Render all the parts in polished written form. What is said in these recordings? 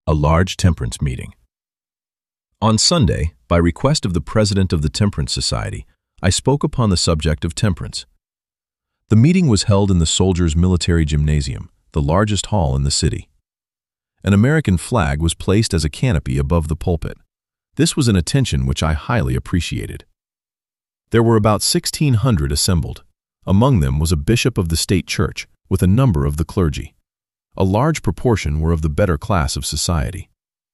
A large temperance meeting. On Sunday, by request of the president of the Temperance Society, I spoke upon the subject of temperance. The meeting was held in the Soldiers' Military Gymnasium, the largest hall in the city. An American flag was placed as a canopy above the pulpit. This was an attention which I highly appreciated. There were about 1,600 assembled. Among them was a bishop of the state church, with a number of the clergy. A large proportion were of the better class of society.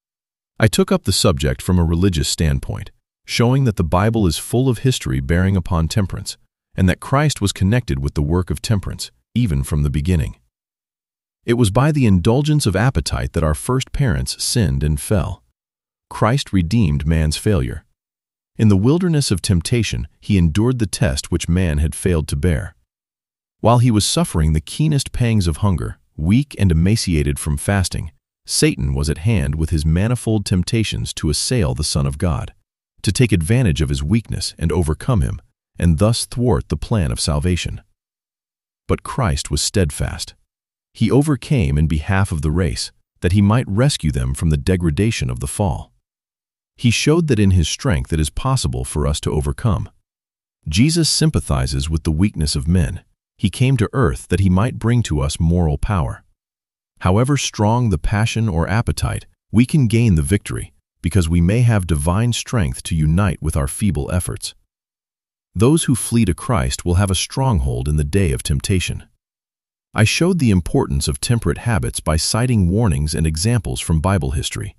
I took up the subject from a religious standpoint, showing that the Bible is full of history bearing upon temperance, and that Christ was connected with the work of temperance, even from the beginning. It was by the indulgence of appetite that our first parents sinned and fell. Christ redeemed man's failure. In the wilderness of temptation, he endured the test which man had failed to bear. While he was suffering the keenest pangs of hunger, weak and emaciated from fasting, Satan was at hand with his manifold temptations to assail the Son of God, to take advantage of his weakness and overcome him, and thus thwart the plan of salvation. But Christ was steadfast. He overcame in behalf of the race, that he might rescue them from the degradation of the fall. He showed that in his strength it is possible for us to overcome. Jesus sympathizes with the weakness of men. He came to earth that he might bring to us moral power. However strong the passion or appetite, we can gain the victory, because we may have divine strength to unite with our feeble efforts. Those who flee to Christ will have a stronghold in the day of temptation. I showed the importance of temperate habits by citing warnings and examples from Bible history.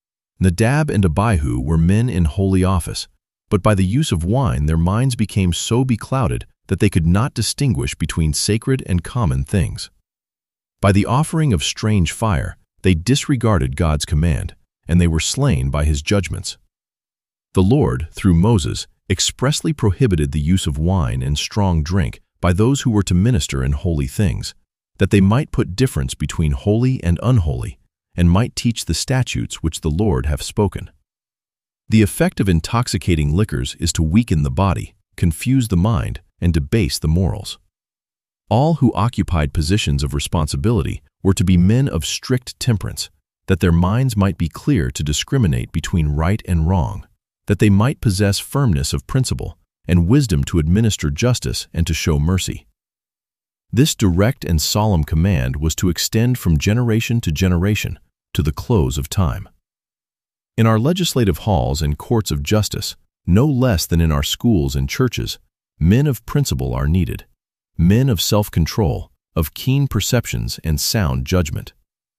Nadab and Abihu were men in holy office, but by the use of wine their minds became so beclouded that they could not distinguish between sacred and common things. By the offering of strange fire, they disregarded God's command, and they were slain by his judgments. The Lord, through Moses, expressly prohibited the use of wine and strong drink by those who were to minister in holy things, that they might put difference between holy and unholy, and might teach the statutes which the Lord hath spoken. The effect of intoxicating liquors is to weaken the body, confuse the mind, and debase the morals. All who occupied positions of responsibility were to be men of strict temperance, that their minds might be clear to discriminate between right and wrong, that they might possess firmness of principle, and wisdom to administer justice and to show mercy. This direct and solemn command was to extend from generation to generation, to the close of time. In our legislative halls and courts of justice, no less than in our schools and churches, men of principle are needed, men of self-control, of keen perceptions and sound judgment.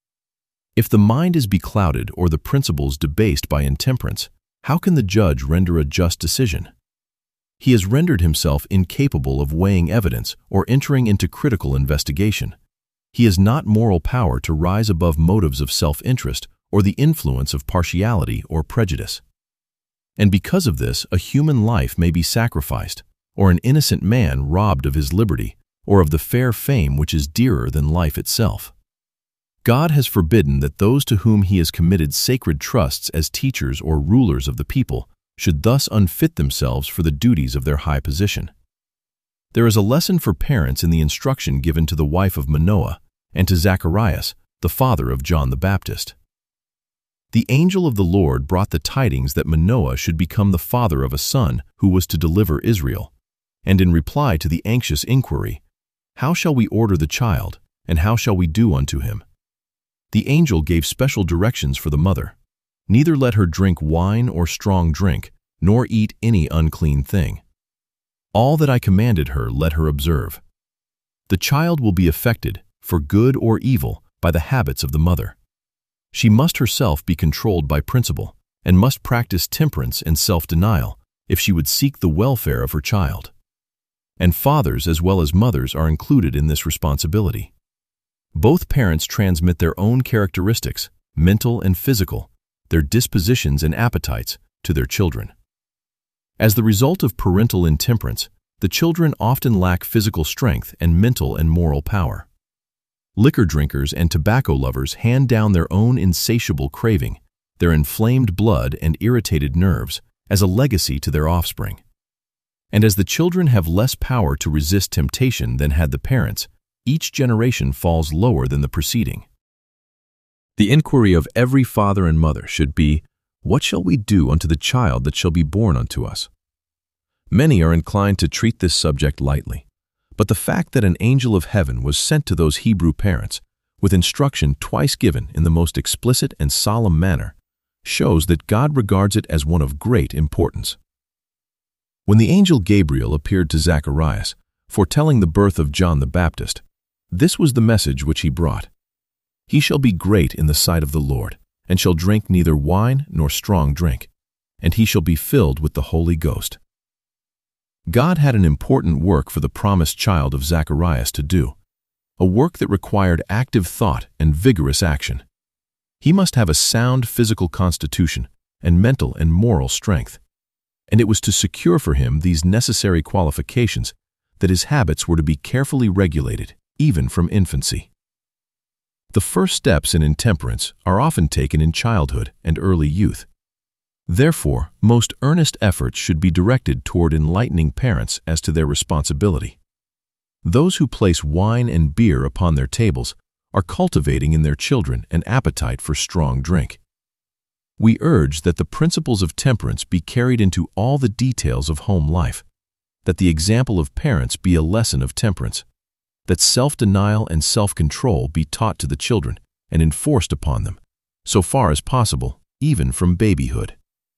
If the mind is beclouded or the principles debased by intemperance, how can the judge render a just decision? He has rendered himself incapable of weighing evidence or entering into critical investigation. He has not moral power to rise above motives of self-interest or the influence of partiality or prejudice. And because of this, a human life may be sacrificed, or an innocent man robbed of his liberty, or of the fair fame which is dearer than life itself. God has forbidden that those to whom he has committed sacred trusts as teachers or rulers of the people should thus unfit themselves for the duties of their high position. There is a lesson for parents in the instruction given to the wife of Manoah and to Zacharias, the father of John the Baptist. The angel of the Lord brought the tidings that Manoah should become the father of a son who was to deliver Israel, and in reply to the anxious inquiry, "How shall we order the child, and how shall we do unto him?" the angel gave special directions for the mother. Neither let her drink wine or strong drink, nor eat any unclean thing. All that I commanded her let her observe. The child will be affected, for good or evil, by the habits of the mother. She must herself be controlled by principle, and must practice temperance and self-denial if she would seek the welfare of her child. And fathers as well as mothers are included in this responsibility. Both parents transmit their own characteristics, mental and physical, their dispositions and appetites, to their children. As the result of parental intemperance, the children often lack physical strength and mental and moral power. Liquor drinkers and tobacco lovers hand down their own insatiable craving, their inflamed blood and irritated nerves, as a legacy to their offspring. And as the children have less power to resist temptation than had the parents, each generation falls lower than the preceding. The inquiry of every father and mother should be, "What shall we do unto the child that shall be born unto us?" Many are inclined to treat this subject lightly, but the fact that an angel of heaven was sent to those Hebrew parents, with instruction twice given in the most explicit and solemn manner, shows that God regards it as one of great importance. When the angel Gabriel appeared to Zacharias, foretelling the birth of John the Baptist, this was the message which he brought. "He shall be great in the sight of the Lord, and shall drink neither wine nor strong drink, and he shall be filled with the Holy Ghost." God had an important work for the promised child of Zacharias to do, a work that required active thought and vigorous action. He must have a sound physical constitution and mental and moral strength, and it was to secure for him these necessary qualifications that his habits were to be carefully regulated, even from infancy. The first steps in intemperance are often taken in childhood and early youth. Therefore, most earnest efforts should be directed toward enlightening parents as to their responsibility. Those who place wine and beer upon their tables are cultivating in their children an appetite for strong drink. We urge that the principles of temperance be carried into all the details of home life, that the example of parents be a lesson of temperance, that self-denial and self-control be taught to the children and enforced upon them, so far as possible, even from babyhood.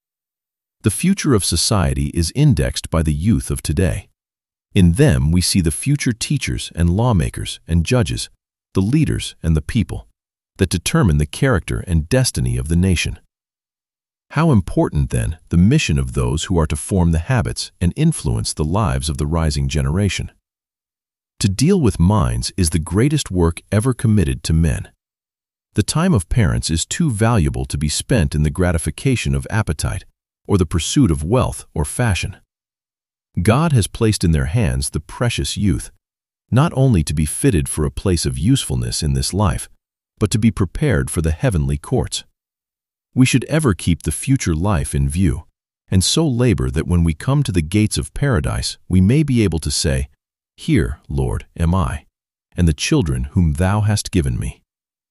The future of society is indexed by the youth of today. In them we see the future teachers and lawmakers and judges, the leaders and the people, that determine the character and destiny of the nation. How important, then, the mission of those who are to form the habits and influence the lives of the rising generation. To deal with minds is the greatest work ever committed to men. The time of parents is too valuable to be spent in the gratification of appetite or the pursuit of wealth or fashion. God has placed in their hands the precious youth, not only to be fitted for a place of usefulness in this life, but to be prepared for the heavenly courts. We should ever keep the future life in view, and so labor that when we come to the gates of paradise, we may be able to say, "Here, Lord, am I, and the children whom Thou hast given me."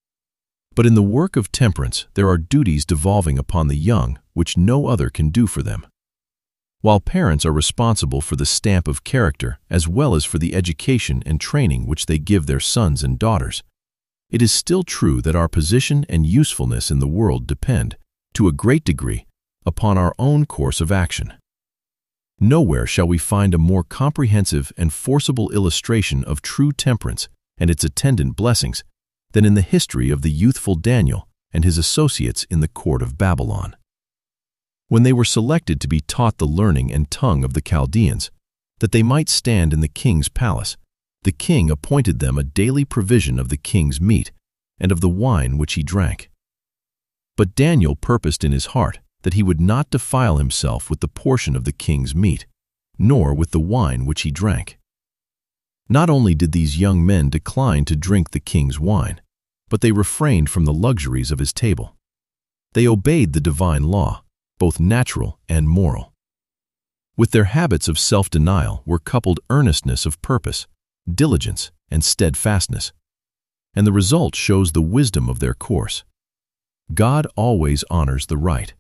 But in the work of temperance there are duties devolving upon the young which no other can do for them. While parents are responsible for the stamp of character as well as for the education and training which they give their sons and daughters, it is still true that our position and usefulness in the world depend, to a great degree, upon our own course of action. Nowhere shall we find a more comprehensive and forcible illustration of true temperance and its attendant blessings than in the history of the youthful Daniel and his associates in the court of Babylon. When they were selected to be taught the learning and tongue of the Chaldeans, that they might stand in the king's palace, the king appointed them a daily provision of the king's meat and of the wine which he drank. But Daniel purposed in his heart that he would not defile himself with the portion of the king's meat, nor with the wine which he drank. Not only did these young men decline to drink the king's wine, but they refrained from the luxuries of his table. They obeyed the divine law, both natural and moral. With their habits of self-denial were coupled earnestness of purpose, diligence, and steadfastness, and the result shows the wisdom of their course. God always honors the right.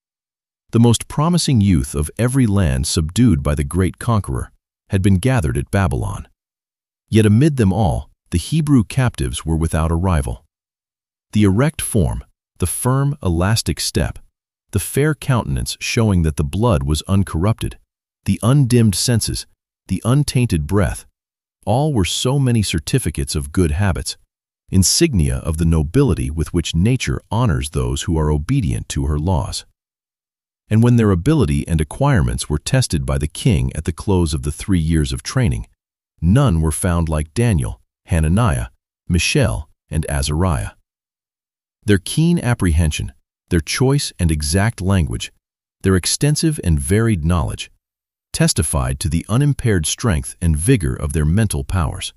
The most promising youth of every land subdued by the great conqueror had been gathered at Babylon. Yet amid them all, the Hebrew captives were without a rival. The erect form, the firm, elastic step, the fair countenance showing that the blood was uncorrupted, the undimmed senses, the untainted breath, all were so many certificates of good habits, insignia of the nobility with which nature honors those who are obedient to her laws. And when their ability and acquirements were tested by the king at the close of the 3 years of training, none were found like Daniel, Hananiah, Mishael, and Azariah. Their keen apprehension, their choice and exact language, their extensive and varied knowledge, testified to the unimpaired strength and vigor of their mental powers.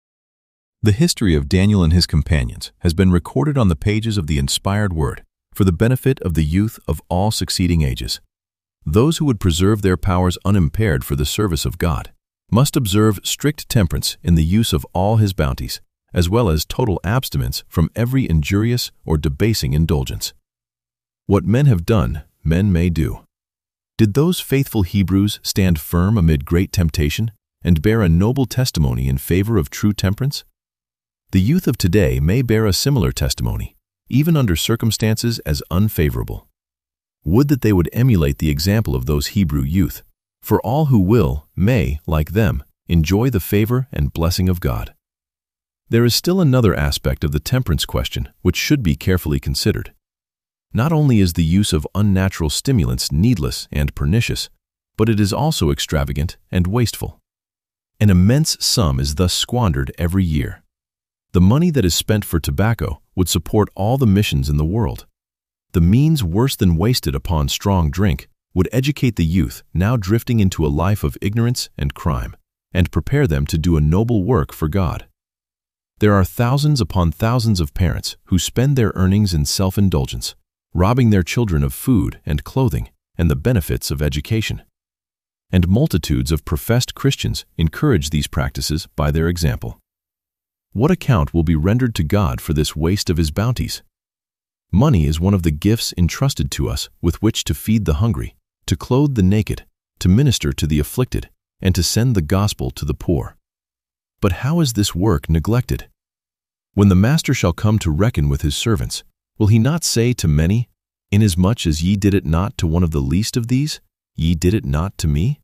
The history of Daniel and his companions has been recorded on the pages of the inspired Word for the benefit of the youth of all succeeding ages. Those who would preserve their powers unimpaired for the service of God must observe strict temperance in the use of all His bounties, as well as total abstinence from every injurious or debasing indulgence. What men have done, men may do. Did those faithful Hebrews stand firm amid great temptation and bear a noble testimony in favor of true temperance? The youth of today may bear a similar testimony, even under circumstances as unfavorable. Would that they would emulate the example of those Hebrew youth, for all who will may, like them, enjoy the favor and blessing of God. There is still another aspect of the temperance question which should be carefully considered. Not only is the use of unnatural stimulants needless and pernicious, but it is also extravagant and wasteful. An immense sum is thus squandered every year. The money that is spent for tobacco would support all the missions in the world. The means worse than wasted upon strong drink would educate the youth now drifting into a life of ignorance and crime, and prepare them to do a noble work for God. There are thousands upon thousands of parents who spend their earnings in self-indulgence, robbing their children of food and clothing and the benefits of education. And multitudes of professed Christians encourage these practices by their example. What account will be rendered to God for this waste of His bounties? Money is one of the gifts entrusted to us with which to feed the hungry, to clothe the naked, to minister to the afflicted, and to send the gospel to the poor. But how is this work neglected? When the Master shall come to reckon with His servants, will He not say to many, "Inasmuch as ye did it not to one of the least of these, ye did it not to me?"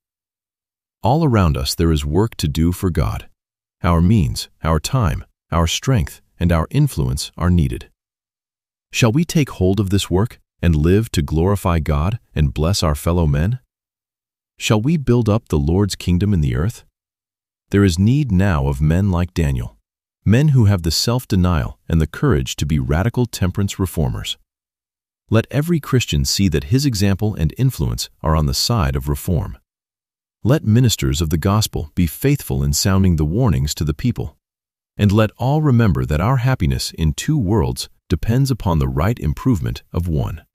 All around us there is work to do for God. Our means, our time, our strength, and our influence are needed. Shall we take hold of this work and live to glorify God and bless our fellow men? Shall we build up the Lord's kingdom in the earth? There is need now of men like Daniel, men who have the self-denial and the courage to be radical temperance reformers. Let every Christian see that his example and influence are on the side of reform. Let ministers of the gospel be faithful in sounding the warnings to the people. And let all remember that our happiness in two worlds depends upon the right improvement of one.